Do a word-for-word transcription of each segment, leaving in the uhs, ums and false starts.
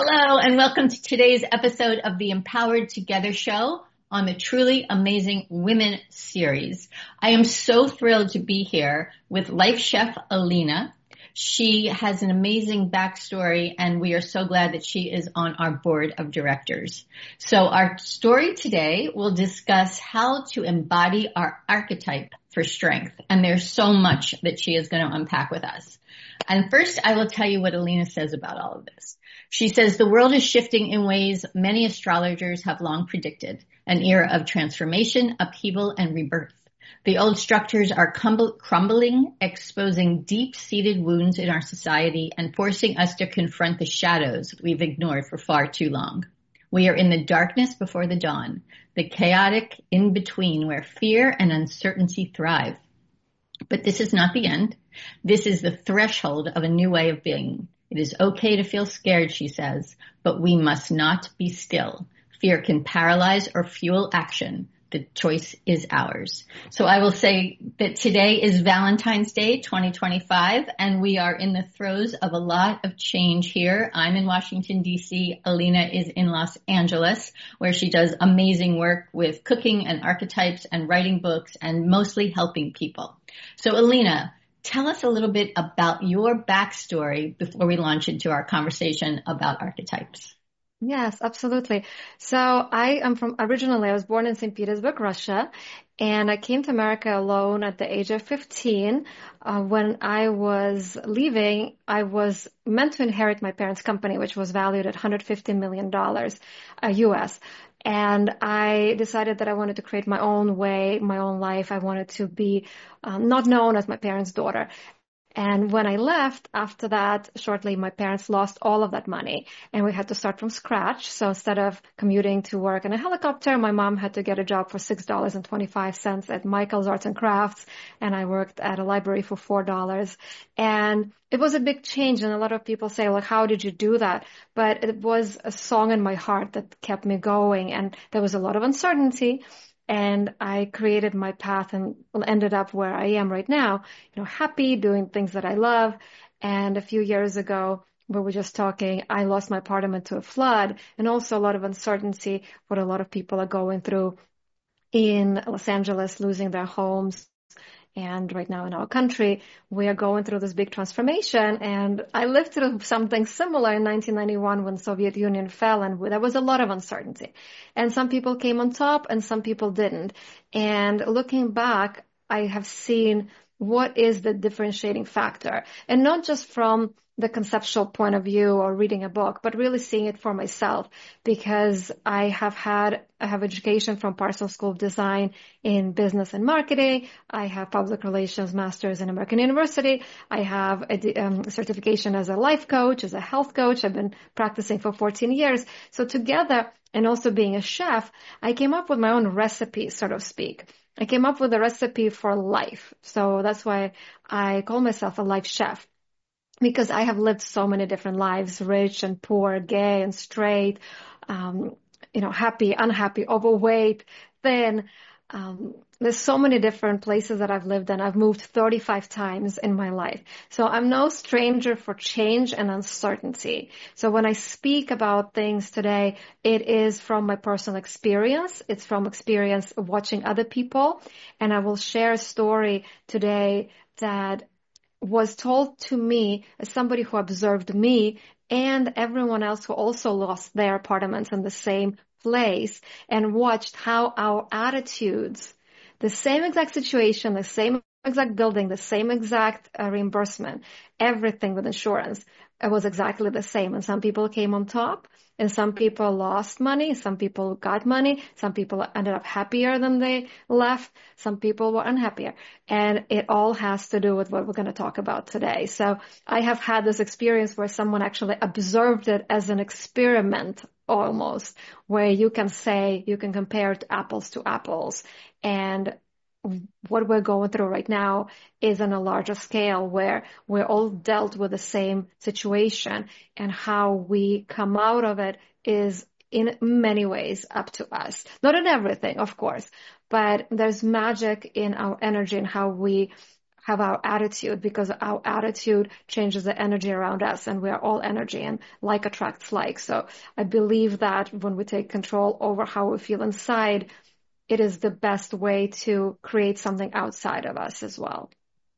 Hello, and welcome to today's episode of the Empowered Together show on the Truly Amazing Women series. I am so thrilled to be here with Life Chef Alina. She has an amazing backstory, and we are so glad that she is on our board of directors. So our story today will discuss how to embody our archetype for strength, and there's so much that she is going to unpack with us. And first, I will tell you what Alina says about all of this. She says, the world is shifting in ways many astrologers have long predicted, an era of transformation, upheaval, and rebirth. The old structures are crumbling, exposing deep-seated wounds in our society and forcing us to confront the shadows we've ignored for far too long. We are in the darkness before the dawn, the chaotic in-between where fear and uncertainty thrive. But this is not the end. This is the threshold of a new way of being. It is okay to feel scared, she says, but we must not be still. Fear can paralyze or fuel action. The choice is ours. So I will say that today is Valentine's Day twenty twenty-five, and we are in the throes of a lot of change here. I'm in Washington, D C. Alina is in Los Angeles, where she does amazing work with cooking and archetypes and writing books and mostly helping people. So Alina, tell us a little bit about your backstory before we launch into our conversation about archetypes. Yes, absolutely. So I am from, originally I was born in Saint Petersburg, Russia, and I came to America alone at the age of fifteen. Uh, when I was leaving, I was meant to inherit my parents' company, which was valued at one hundred fifty million dollars uh, U S. And I decided that I wanted to create my own way, my own life. I wanted to be um, not known as my parents' daughter. And when I left, after that, shortly, my parents lost all of that money and we had to start from scratch. So instead of commuting to work in a helicopter, my mom had to get a job for six dollars and twenty-five cents at Michael's Arts and Crafts. And I worked at a library for four dollars. And it was a big change. And a lot of people say, like, how did you do that? But it was a song in my heart that kept me going. And there was a lot of uncertainty. And I created my path and ended up where I am right now, you know, happy, doing things that I love. And a few years ago, we were just talking, I lost my apartment to a flood, and also a lot of uncertainty, what a lot of people are going through in Los Angeles, losing their homes. And right now in our country, we are going through this big transformation. And I lived through something similar in nineteen ninety-one when Soviet Union fell, and there was a lot of uncertainty. And some people came on top and some people didn't. And looking back, I have seen what is the differentiating factor. And not just from the conceptual point of view or reading a book, but really seeing it for myself, because I have had, I have education from Parsons School of Design in business and marketing. I have public relations master's in American University. I have a um, certification as a life coach, as a health coach. I've been practicing for fourteen years. So together, and also being a chef, I came up with my own recipe, so to speak. I came up with a recipe for life. So that's why I call myself a life chef. Because I have lived so many different lives, rich and poor, gay and straight, um, you know, happy, unhappy, overweight, thin. Um, there's so many different places that I've lived in. I've moved thirty-five times in my life. So I'm no stranger for change and uncertainty. So when I speak about things today, it is from my personal experience. It's from experience of watching other people. And I will share a story today that was told to me as somebody who observed me and everyone else who also lost their apartments in the same place and watched how our attitudes, the same exact situation, the same exact building, the same exact uh, reimbursement, everything with insurance, it was exactly the same. And some people came on top and some people lost money. Some people got money. Some people ended up happier than they left. Some people were unhappier. And it all has to do with what we're going to talk about today. So I have had this experience where someone actually observed it as an experiment almost, where you can say, you can compare it to apples to apples. And what we're going through right now is on a larger scale where we're all dealt with the same situation, and how we come out of it is in many ways up to us. Not in everything, of course, but there's magic in our energy and how we have our attitude, because our attitude changes the energy around us, and we are all energy, and like attracts like. So I believe that when we take control over how we feel inside, it is the best way to create something outside of us as well.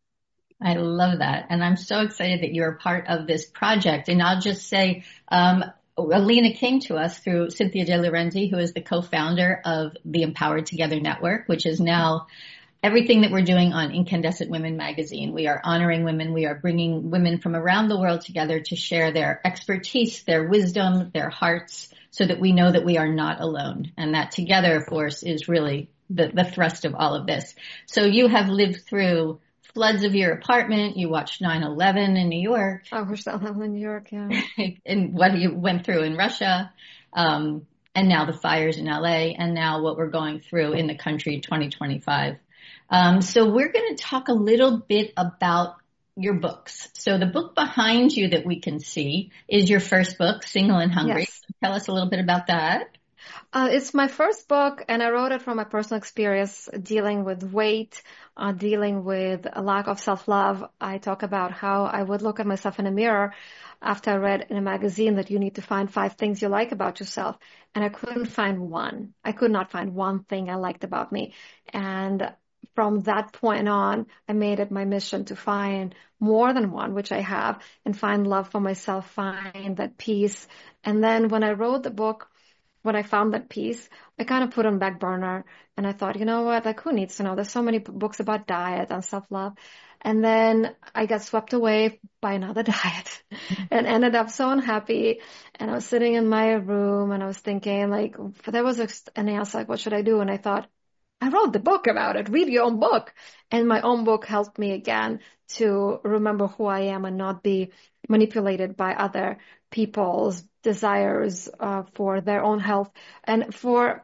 I love that. And I'm so excited that you're a part of this project. And I'll just say, um, Alina came to us through Cynthia De Lorenzi, who is the co-founder of the Empowered Together Network, which is now everything that we're doing on Incandescent Women magazine. We are honoring women. We are bringing women from around the world together to share their expertise, their wisdom, their hearts, so that we know that we are not alone. And that together, of course, is really the, the thrust of all of this. So you have lived through floods of your apartment. You watched nine eleven in New York. I watched nine eleven in New York, yeah. And what you went through in Russia. Um, and now the fires in L A, and now what we're going through in the country twenty twenty-five. Um, so we're going to talk a little bit about your books. So the book behind you that we can see is your first book, Single and Hungry. Yes. Tell us a little bit about that. Uh, it's my first book, and I wrote it from my personal experience dealing with weight, uh, dealing with a lack of self-love. I talk about how I would look at myself in a mirror after I read in a magazine that you need to find five things you like about yourself. And I couldn't find one. I could not find one thing I liked about me. And from that point on, I made it my mission to find more than one, which I have, and find love for myself, find that peace. And then when I wrote the book, when I found that peace, I kind of put on back burner, and I thought, you know what, like who needs to know? There's so many books about diet and self-love. And then I got swept away by another diet and ended up so unhappy. And I was sitting in my room and I was thinking like, there was an answer, like, what should I do? And I thought, I wrote the book about it. Read your own book. And my own book helped me again to remember who I am and not be manipulated by other people's desires uh, for their own health and for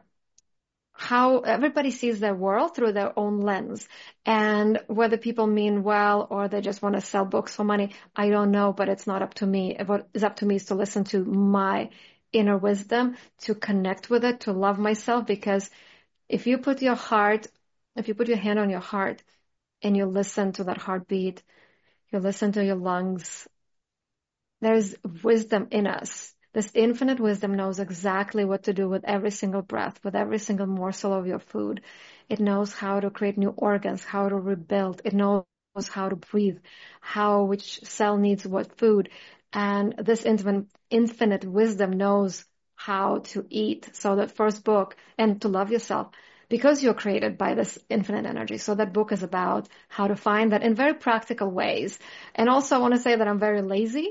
how everybody sees their world through their own lens. And whether people mean well or they just want to sell books for money, I don't know, but it's not up to me. What is up to me is to listen to my inner wisdom, to connect with it, to love myself, because if you put your heart, if you put your hand on your heart and you listen to that heartbeat, you listen to your lungs, there's wisdom in us. This infinite wisdom knows exactly what to do with every single breath, with every single morsel of your food. It knows how to create new organs, how to rebuild. It knows how to breathe, how which cell needs what food. And this infinite, infinite wisdom knows how to eat. So that first book, and to love yourself, because you're created by this infinite energy. So that book is about how to find that in very practical ways. And also I want to say that I'm very lazy.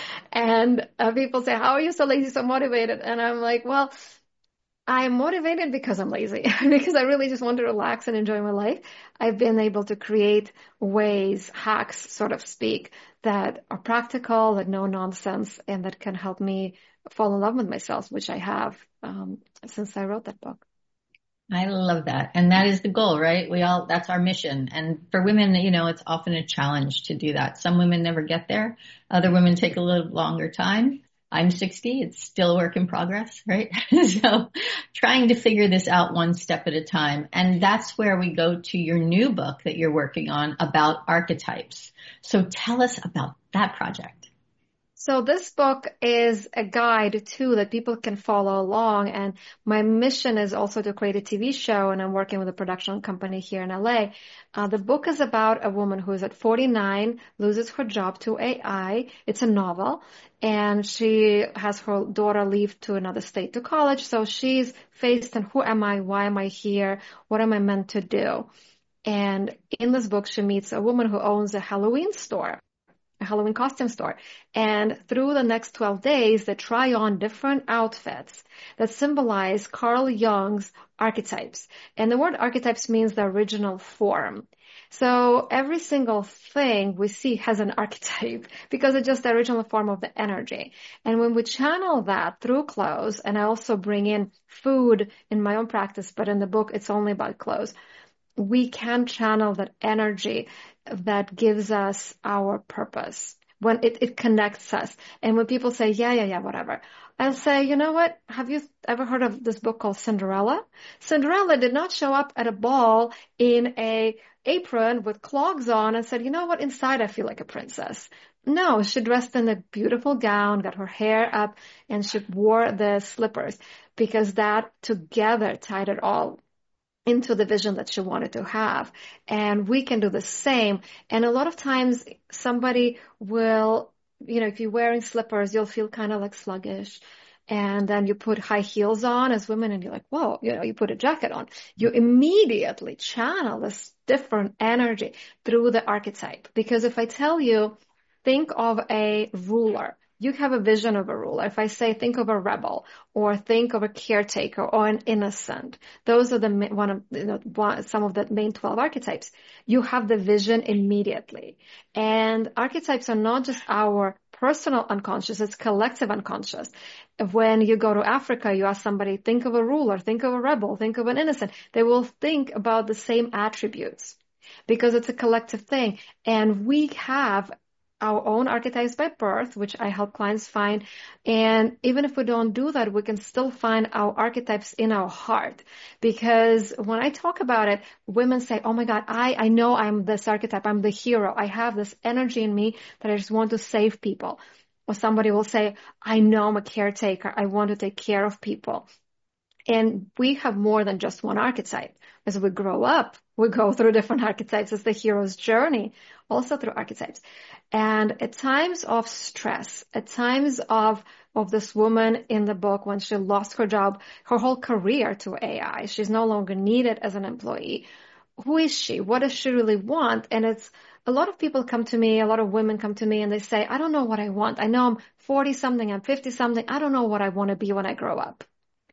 And uh, people say, how are you so lazy, so motivated? And I'm like, well, I'm motivated because I'm lazy, because I really just want to relax and enjoy my life. I've been able to create ways, hacks, so to speak, that are practical, that no nonsense, and that can help me fall in love with myself, which I have um, since I wrote that book. I love that. And that is the goal, right? We all, that's our mission. And for women, you know, it's often a challenge to do that. Some women never get there. Other women take a little longer time. I'm sixty. It's still a work in progress, right? So trying to figure this out one step at a time. And that's where we go to your new book that you're working on about archetypes. So tell us about that project. So this book is a guide too that people can follow along. And my mission is also to create a T V show, and I'm working with a production company here in L A. Uh, the book is about a woman who is at forty-nine, loses her job to A I. It's a novel, and she has her daughter leave to another state to college. So she's faced in who am I? Why am I here? What am I meant to do? And in this book, she meets a woman who owns a Halloween store. A Halloween costume store. And through the next twelve days, they try on different outfits that symbolize Carl Jung's archetypes. And the word archetypes means the original form. So every single thing we see has an archetype because it's just the original form of the energy. And when we channel that through clothes, and I also bring in food in my own practice, but in the book, it's only about clothes, we can channel that energy that gives us our purpose, when it, it connects us. And when people say, yeah, yeah, yeah, whatever, I'll say, you know what? Have you ever heard of this book called Cinderella? Cinderella did not show up at a ball in a apron with clogs on and said, you know what, inside I feel like a princess. No, she dressed in a beautiful gown, got her hair up, and she wore the slippers because that together tied it all into the vision that she wanted to have. And we can do the same. And a lot of times somebody will, you know, if you're wearing slippers, you'll feel kind of like sluggish. And then you put high heels on as women and you're like, whoa, you know, you put a jacket on. You immediately channel this different energy through the archetype. Because if I tell you, think of a ruler, you have a vision of a ruler. If I say, think of a rebel or think of a caretaker or an innocent, those are the one of, you know, one, some of the main twelve archetypes. You have the vision immediately. And archetypes are not just our personal unconscious, it's collective unconscious. When you go to Africa, you ask somebody, think of a ruler, think of a rebel, think of an innocent. They will think about the same attributes because it's a collective thing. And we have our own archetypes by birth, which I help clients find. And even if we don't do that, we can still find our archetypes in our heart. Because when I talk about it, women say, oh my God, I, I know I'm this archetype. I'm the hero. I have this energy in me that I just want to save people. Or somebody will say, I know I'm a caretaker. I want to take care of people. And we have more than just one archetype. As we grow up, we go through different archetypes. It's the hero's journey, also through archetypes. And at times of stress, at times of, of this woman in the book, when she lost her job, her whole career to A I, she's no longer needed as an employee. Who is she? What does she really want? And it's, a lot of people come to me, a lot of women come to me and they say, I don't know what I want. I know I'm forty something, I'm fifty something. I don't know what I want to be when I grow up.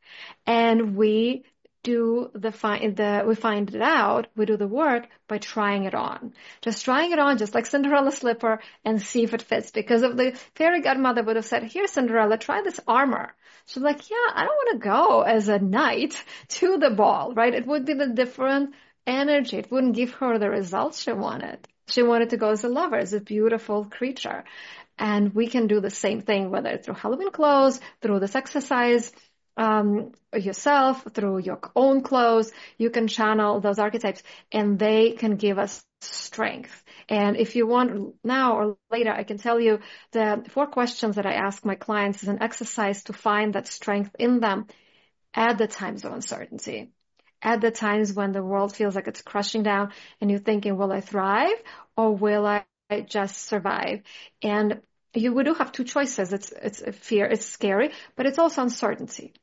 And we do the find the we find it out, we do the work by trying it on. Just trying it on, just like Cinderella's slipper, and see if it fits. Because if the fairy godmother would have said, here, Cinderella, try this armor. She's like, yeah, I don't want to go as a knight to the ball, right? It would be the different energy. It wouldn't give her the results she wanted. She wanted to go as a lover, as a beautiful creature. And we can do the same thing, whether it's through Halloween clothes, through this exercise, um, yourself, through your own clothes. You can channel those archetypes and they can give us strength. And if you want now or later, I can tell you the four questions that I ask my clients is an exercise to find that strength in them at the times of uncertainty. At the times when the world feels like it's crushing down and you're thinking, will I thrive or will I just survive? And you we do have two choices. It's, it's a fear, it's scary, but it's also uncertainty.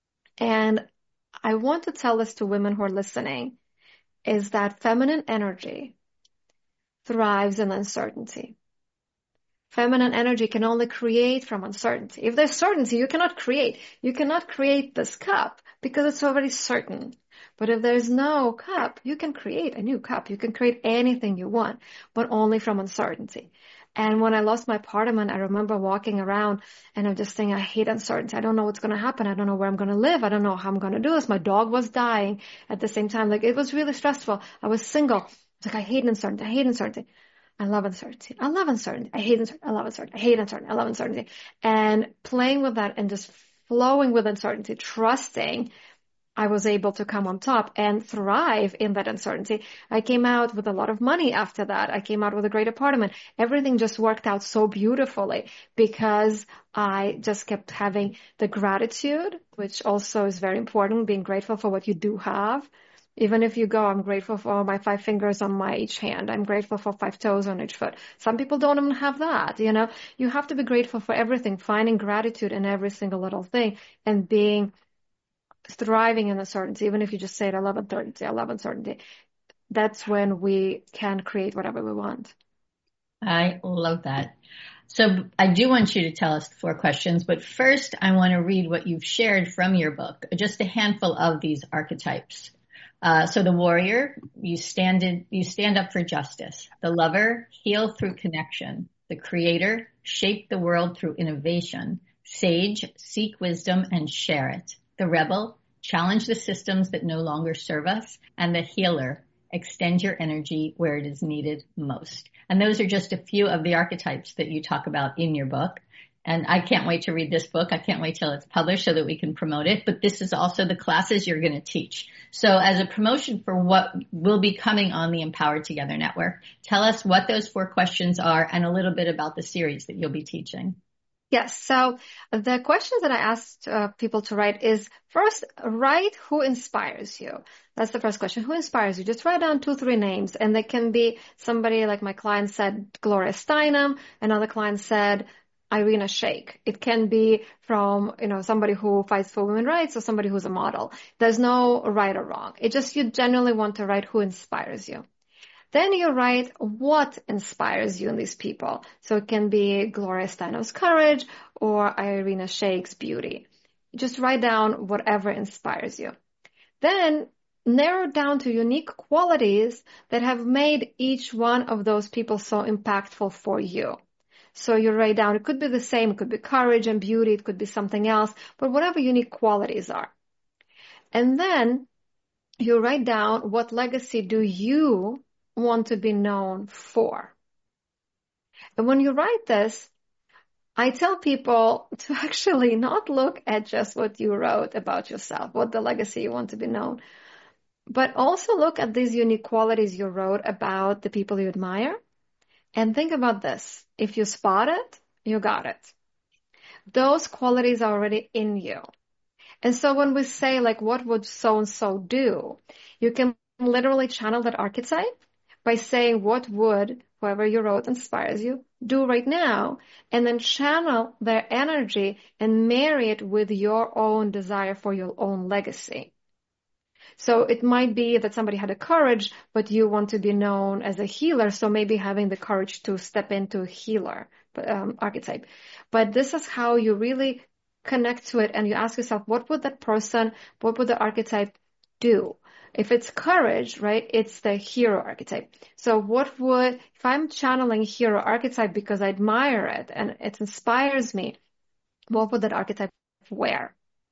And I want to tell this to women who are listening is that feminine energy thrives in uncertainty. Feminine energy can only create from uncertainty. If there's certainty, you cannot create. You cannot create this cup because it's already certain. But if there's no cup, you can create a new cup. You can create anything you want, but only from uncertainty. And when I lost my apartment, I remember walking around and I'm just saying, I hate uncertainty. I don't know what's going to happen. I don't know where I'm going to live. I don't know how I'm going to do this. My dog was dying at the same time. Like, it was really stressful. I was single. It's like, I hate uncertainty. I hate uncertainty. I love uncertainty. I love uncertainty. I hate uncertainty. I love uncertainty. I hate uncertainty. I love uncertainty. And playing with that and just flowing with uncertainty, trusting, I was able to come on top and thrive in that uncertainty. I came out with a lot of money after that. I came out with a great apartment. Everything just worked out so beautifully because I just kept having the gratitude, which also is very important, being grateful for what you do have. Even if you go, I'm grateful for my five fingers on my each hand. I'm grateful for five toes on each foot. Some people don't even have that, you know. You have to be grateful for everything, finding gratitude in every single little thing and being thriving in uncertainty. Even if you just say it, I love uncertainty, I love uncertainty. That's when we can create whatever we want. I love that. So I do want you to tell us four questions, but first I want to read what you've shared from your book, just a handful of these archetypes. Uh, so the warrior, you stand in, you stand up for justice. The lover, heal through connection. The creator, shape the world through innovation. Sage, seek wisdom and share it. The rebel, challenge the systems that no longer serve us. And the healer, extend your energy where it is needed most. And those are just a few of the archetypes that you talk about in your book. And I can't wait to read this book. I can't wait till it's published so that we can promote it. But this is also the classes you're going to teach. So as a promotion for what will be coming on the Empowered Together Network, tell us what those four questions are and a little bit about the series that you'll be teaching. Yes. So the questions that I asked uh, people to write is first, write who inspires you. That's the first question. Who inspires you? Just write down two, three names. And they can be somebody like my client said, Gloria Steinem. Another client said, Irina Shayk. It can be from, you know, somebody who fights for women's rights or somebody who's a model. There's no right or wrong. It just, you generally want to write who inspires you. Then you write what inspires you in these people. So it can be Gloria Steinem's courage or Irina Shayk's beauty. Just write down whatever inspires you. Then narrow down to unique qualities that have made each one of those people so impactful for you. So you write down, it could be the same, it could be courage and beauty, it could be something else, but whatever unique qualities are. And then you write down what legacy do you want to be known for. And when you write this, I tell people to actually not look at just what you wrote about yourself, what the legacy you want to be known, but also look at these unique qualities you wrote about the people you admire. And think about this. If you spot it, you got it. Those qualities are already in you. And so when we say, like, what would so-and-so do? You can literally channel that archetype by saying, what would whoever you wrote inspires you do right now? And then channel their energy and marry it with your own desire for your own legacy. So it might be that somebody had a courage, but you want to be known as a healer. So maybe having the courage to step into a healer um, archetype. But this is how you really connect to it. And you ask yourself, what would that person, what would the archetype do? If it's courage, right, it's the hero archetype. So what would, if I'm channeling hero archetype because I admire it and it inspires me, what would that archetype wear?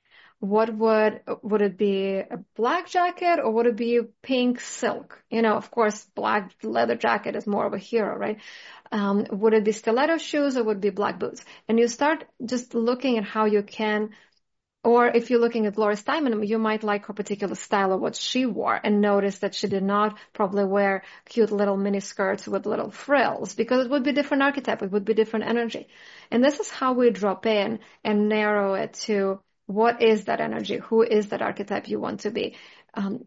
What would, would it be a black jacket or would it be pink silk? You know, of course, black leather jacket is more of a hero, right? Um, would it be stiletto shoes or would it be black boots? And you start just looking at how you can. Or if you're looking at Gloria Steinem, you might like her particular style of what she wore and notice that she did not probably wear cute little mini skirts with little frills because it would be different archetype. It would be different energy. And this is how we drop in and narrow it to what is that energy? Who is that archetype you want to be? Um,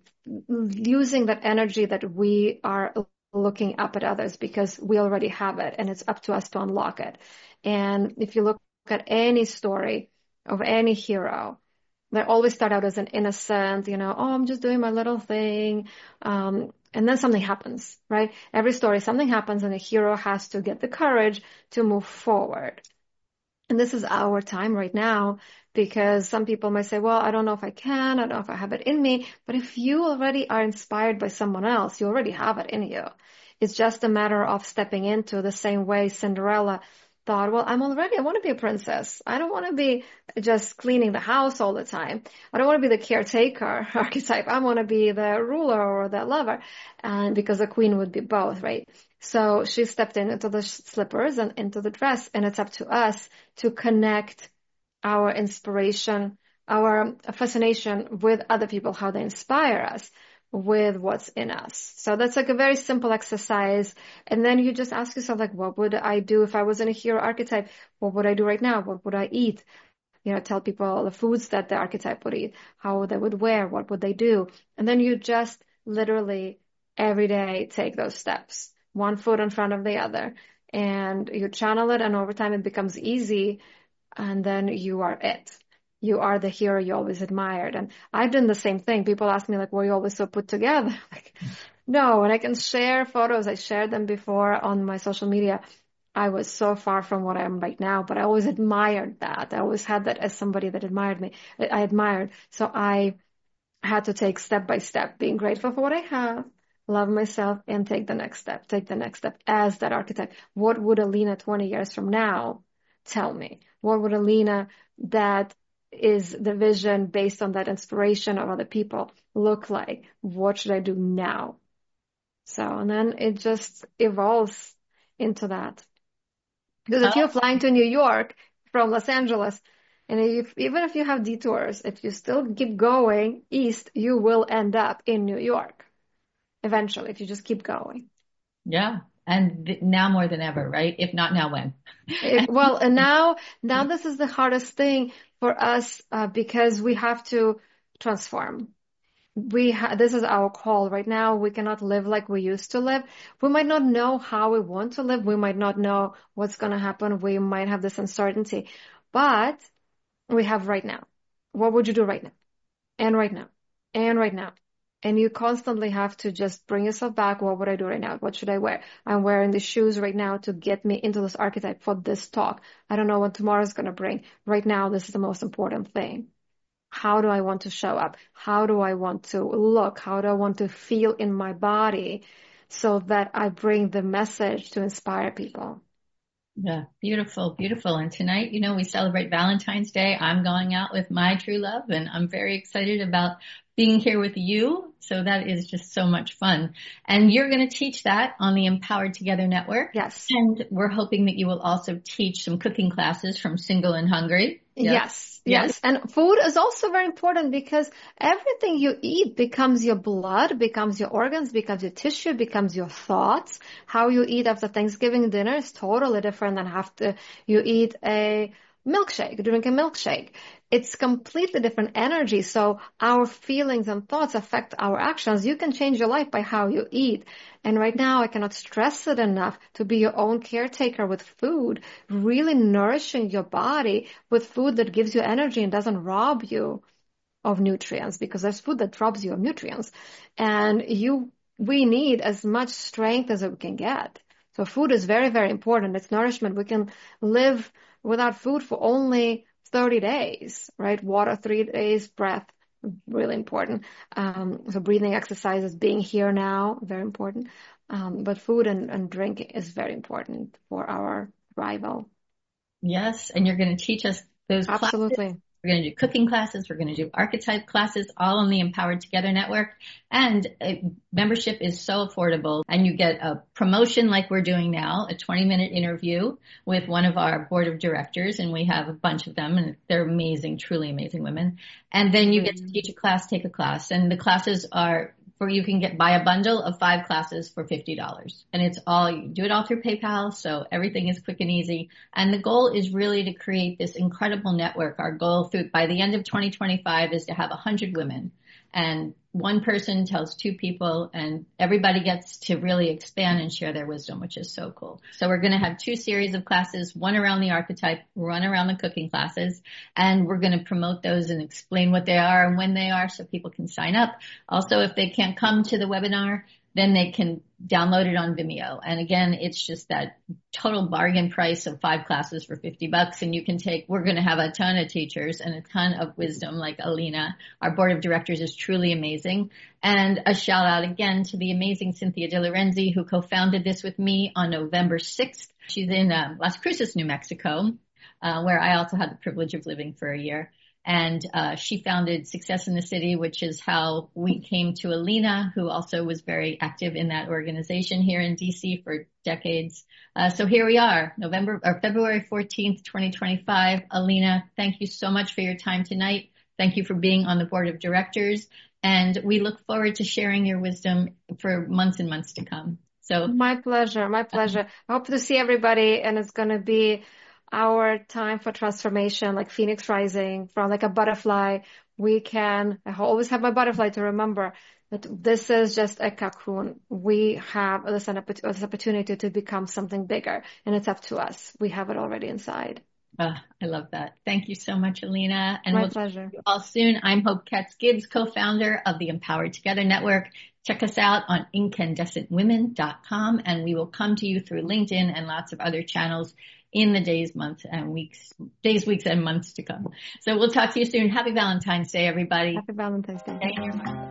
using that energy that we are looking up at others because we already have it and it's up to us to unlock it. And if you look at any story of any hero, they always start out as an innocent, you know, oh, I'm just doing my little thing. Um, and then something happens, right? Every story, something happens and the hero has to get the courage to move forward. And this is our time right now because some people might say, well, I don't know if I can, I don't know if I have it in me. But if you already are inspired by someone else, you already have it in you. It's just a matter of stepping into the same way Cinderella thought, well, I'm already, I want to be a princess. I don't want to be just cleaning the house all the time. I don't want to be the caretaker archetype. I want to be the ruler or the lover. And because the queen would be both, right? So she stepped in into the slippers and into the dress. And it's up to us to connect our inspiration, our fascination with other people, how they inspire us with what's in us. So that's like a very simple exercise. And then you just ask yourself, like, what would I do if I was in a hero archetype? What would I do right now? What would I eat? You know, tell people the foods that the archetype would eat, how they would wear, what would they do? And then you just literally every day take those steps, one foot in front of the other, and you channel it. And over time it becomes easy. And then you are it. You are the hero you always admired. And I've done the same thing. People ask me, like, were you always so put together? Like, no. And I can share photos. I shared them before on my social media. I was so far from what I am right now, but I always admired that. I always had that as somebody that admired me. I admired. So I had to take step by step, being grateful for what I have, love myself, and take the next step, take the next step as that archetype. What would Alina twenty years from now tell me? What would Alina that is the vision based on that inspiration of other people look like? What should I do now? So, and then it just evolves into that. Because if you're flying to New York, from Los Angeles. And if, even if you have detours, if you still keep going east, you will end up in New York eventually if you just keep going. Yeah. And th- now more than ever, right? If not now, when? If, well, and now, now this is the hardest thing for us uh, because we have to transform. We ha- this is our call right now. We cannot live like we used to live. We might not know how we want to live. We might not know what's going to happen. We might have this uncertainty, but we have right now. What would you do right now? And right now. And right now. And you constantly have to just bring yourself back. What would I do right now? What should I wear? I'm wearing the shoes right now to get me into this archetype for this talk. I don't know what tomorrow's going to bring. Right now, this is the most important thing. How do I want to show up? How do I want to look? How do I want to feel in my body so that I bring the message to inspire people? Yeah, beautiful, beautiful. And tonight, you know, we celebrate Valentine's Day. I'm going out with my true love, and I'm very excited about being here with you. So that is just so much fun. And you're going to teach that on the Empowered Together Network. Yes. And we're hoping that you will also teach some cooking classes from Single and Hungry. Yes. Yes. Yes. And food is also very important because everything you eat becomes your blood, becomes your organs, becomes your tissue, becomes your thoughts. How you eat after Thanksgiving dinner is totally different than after you eat a milkshake, drink a milkshake. It's completely different energy. So our feelings and thoughts affect our actions. You can change your life by how you eat. And right now, I cannot stress it enough to be your own caretaker with food, really nourishing your body with food that gives you energy and doesn't rob you of nutrients, because there's food that robs you of nutrients. And you, we need as much strength as we can get. So food is very, very important. It's nourishment. We can live without food for only thirty days, right? Water, three days, breath, really important. Um, so breathing exercises, being here now, very important. Um, but food and, and drink is very important for our survival. Yes. And you're going to teach us those classes. Absolutely. We're going to do cooking classes. We're going to do archetype classes, all on the Empowered Together Network. And uh, membership is so affordable. And you get a promotion like we're doing now, a twenty minute interview with one of our board of directors. And we have a bunch of them, and they're amazing, truly amazing women. And then you mm-hmm. get to teach a class, take a class. And the classes are for, you can get, buy a bundle of five classes for fifty dollars. And it's all, you do it all through PayPal. So everything is quick and easy. And the goal is really to create this incredible network. Our goal through, by the end of twenty twenty-five is to have a hundred women, and one person tells two people, and everybody gets to really expand and share their wisdom, which is so cool. So we're going to have two series of classes, one around the archetype, one around the cooking classes, and we're going to promote those and explain what they are and when they are so people can sign up. Also, if they can't come to the webinar, then they can download it on Vimeo. And again, it's just that total bargain price of five classes for fifty bucks. And you can take, we're going to have a ton of teachers and a ton of wisdom like Alina. Our board of directors is truly amazing. And a shout out again to the amazing Cynthia De Lorenzi, who co-founded this with me on November sixth. She's in uh, Las Cruces, New Mexico, uh, where I also had the privilege of living for a year. And uh, she founded Success in the City, which is how we came to Alina, who also was very active in that organization here in D C for decades. Uh, so here we are, November or February fourteenth, twenty twenty-five. Alina, thank you so much for your time tonight. Thank you for being on the board of directors. And we look forward to sharing your wisdom for months and months to come. So my pleasure, my pleasure. I hope to see everybody, and it's going to be our time for transformation, like Phoenix Rising, from like a butterfly. We can, I always have my butterfly to remember that this is just a cocoon. We have this, this opportunity to become something bigger, and it's up to us. We have it already inside. Oh, I love that. Thank you so much, Alina. And my we'll pleasure. See you all soon. I'm Hope Katz-Gibbs, co-founder of the Empowered Together Network. Check us out on incandescent women dot com, and we will come to you through LinkedIn and lots of other channels in the days, months, and weeks, days, weeks, and months to come. So we'll talk to you soon. Happy Valentine's Day, everybody. Happy Valentine's Day. Stay in your mind.